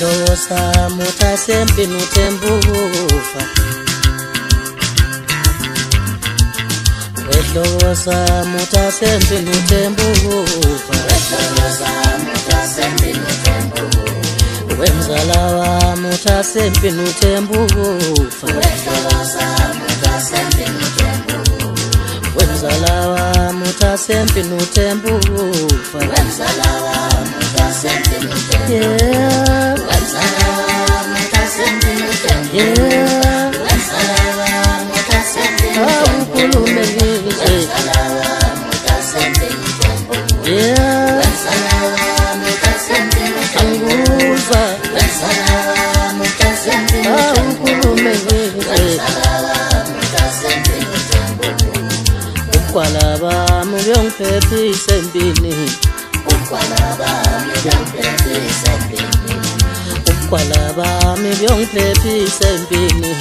Wehlosa muta sempi nutembufa Wehlosa muta sempi nutembufa Wemzalawa muta sempi nutembufa Wemzalawa muta sempi nutembufa Yeah, Ukwalaba muyong pepi sembini Ukwalaba miyong pepi sembini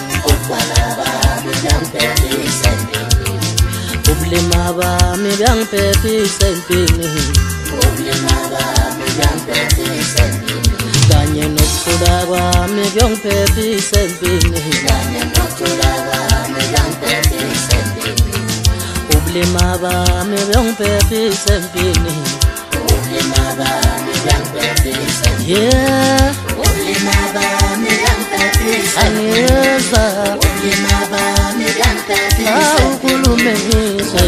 Ublimaba miyang pepi sembini Kanye nokudaba miyong pepi sembini Ublimaba miyong pepi sembini Yeah, Aniyeza Ukulumenise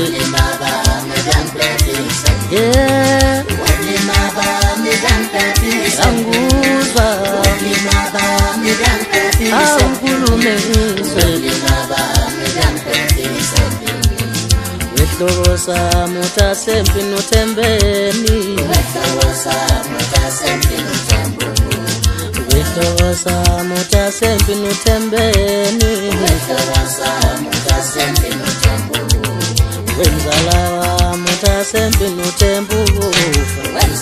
Yeah, Anguza Ukulumenise Wehlosa muta sempi nutembeni Wehlosa muta sempi nutembeni Wemzalawa muta sempi nutembufa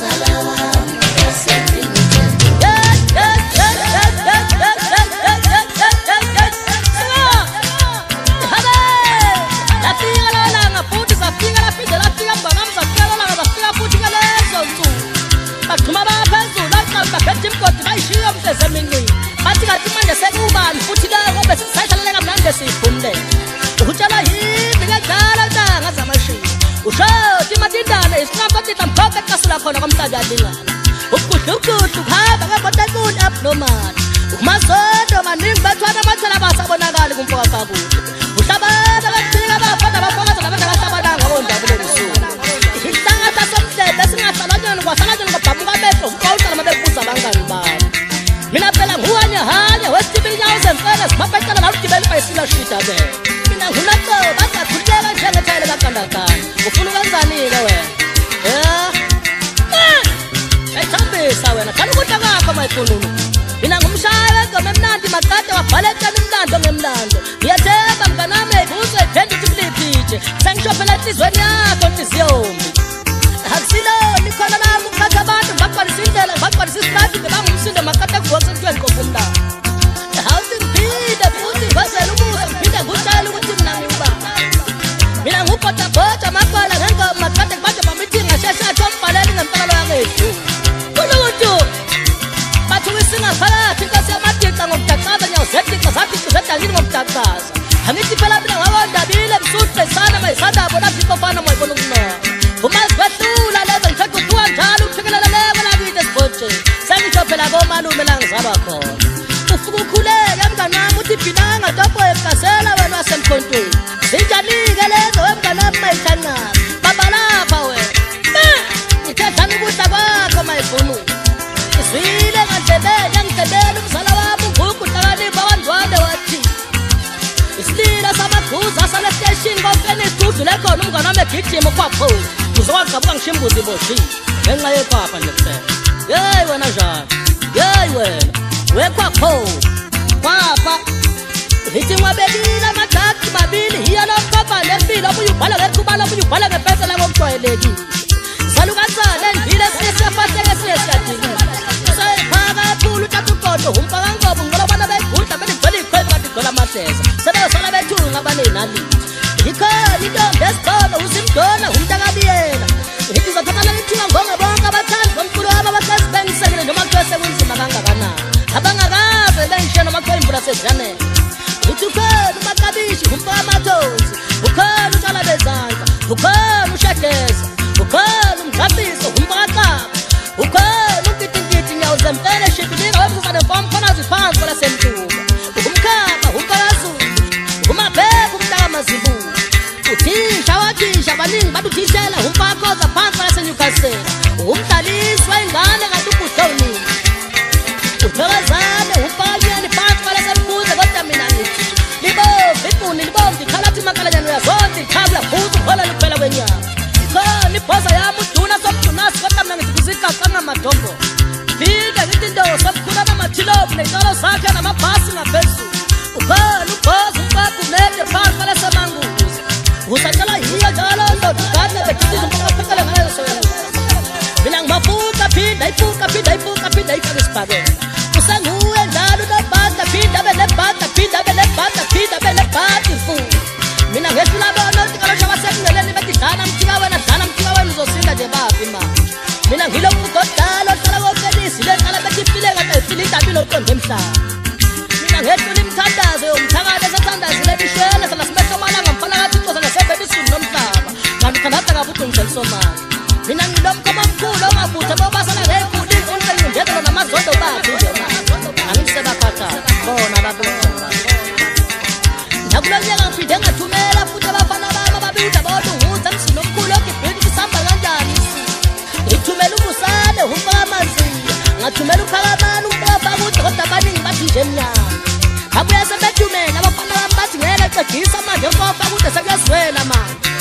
Mina phela nguhanya hanya wesibinyawo zemfana simaphetela la ukugibela ibhayisikili shita be mina ngulapho basakhuleka njengethele kakandakana ufuna ukwenzani ke wena ethambisa wena kana ukudla kwakho mayifununu mina ngumshaya wegome emnandi makade wabhalekela umlando ngemlando ngiyathemba mnganami ebuzo ephendula ukuliphithi sengishophela enhlizweni yakho ntiziyombi Haksiloni khona la mukhatha abantu ngaqalisa indlela ngaqalisa isikhathi ngibangumsindo makade kuwonke intweni kopumla Housing phinde futhi bazela umusa phinde ngutshela ukuthi mina ngiba Mina ngubhoda bhoda maqala ngengoma makade kubade bamithi ngashesha thombhaleni ngempela yakethu Kuluntu Bathu wisinga phakathi inkosi yamadika ngokudaqaza nyawuzetika zathi zedangini ngokudaqaza Angithi phela mina ngawandabile msuthe sana mayisandabo lapho ikofana moyibona ukunona Umazibadlula leza ngithatha uduwa njalo uphekelela lewe lakithi esibhoje Sengishophela komalume la ngizaba khona Ufuka ukhuleke mnganami uthi bhinanga topo ekasela wena wasemkhontweni Sinjani-ke lezo wemnganami mayithancane Baba lapha wena Ngithethani ukudla kwakho mayivunu Izwile ngandlebele yangidebele umzala wami ungugu hlakanipha wandwane wathi Isilila samaguza sale-station konke nidudlule khona umnganami egijima kwaphula Uzowaqabuka ngishimbuzi boshi ngenxa yephapha nje kuphela Yeyi wena njani Yeyi wena wekwakho Kwapha Ngithi ngwabekile amadaki mabili Hiya nomkhapha nempilo Omunye ubhala ngekhubala Omunye ubhala ngempesela ngokujwayelekile Salukazane ndile siyafahleke siyadini Seyiphaka ephula uthatha ugodo Umpaka ngobo ngicela bona begudla Benigcwele ikhwebu kanti igcwele amaseza Sebesala bethunga abanenali Ikhona intombi esikolo usimdona umntakabiyela Ngithi uzothatha leli thuba ngonke bonke abathandi bomculo wami abasesibengisekile noma kuthiwe sekunzima kangakanani abangakaze benshena amaqembu asejanele uthi ukhona uMakabishi umpaka amathozi ukhona uqala bezandla ukhona ushadeza ukhona umgqabiso umpaka ukhona unkitinkiti nyawo zempele shibilika webuzana mfomu khona ziphansi kwala semtuba umkhaba umpakazulu umabheka umntaka mazibuko uthisha wathisha abaningi baduthishela umpakhoza phansi kwala seNewcastle umdalisi wengane kanti ukudlonini uthokozane umpakanyeni phansi kwala sembuze kodwa mina ngithi libomvu ifuni libomvu ikhalathi makalanyana uyazonda ithabula futhi uhola luphela kwenyama ikhona ibhoza yami uduna somdunasi kodwa mina ngithi kuzigaqa ngamadombo phinde ngithi into somkhulana amathilopu ney'tolo zakhe namabhasi ngaphezulu ukhona ubhoza umpaka umede phansi kwala semanguzi usacala yiyo njalo ndoda ugane bethiza umpakaphetele ngayo soyena mina ngimafuka phinda ifuka ifake isibhakela usenguwe njalo unobhata phinda abe nebhata phinda abe nebhata phinda abe nebhata ifuka mina ngehlula bona otikalosha basekungeleni betidlana mthika wena uzosinda nje bafi manje mina ngilomfuka odala ohlala kofelisi leqala betifile kade ifile indabile oqonde emhlaba mina ngehlula imithandazo yomthakathi esathandazile ebishwele sana simehlo malanga mfana kathi ixoza ngasebebisini nomhlaba kanti khandaza kabuthi ngiselisomali mina ngilomkhomo omkhulu ongabutha bobasana ngey'khulu iy'mfundo engcindezelo namazondo bakhe nje angisebaphatha bona babona nakulo nyaka ngiphinde ngathumela futhi abafana bami ababili abawolunguza emsini omkhulu ogibhini kusamba kanjani ngithumela umusane umpaka amaziya ngathumela uphakamani umpaka ukuthi kodwa abaningi bathi nje emnyama abuye sebethumela abafana bami bathi ngeke qedisa manje mpofa kude sekuyazwela manje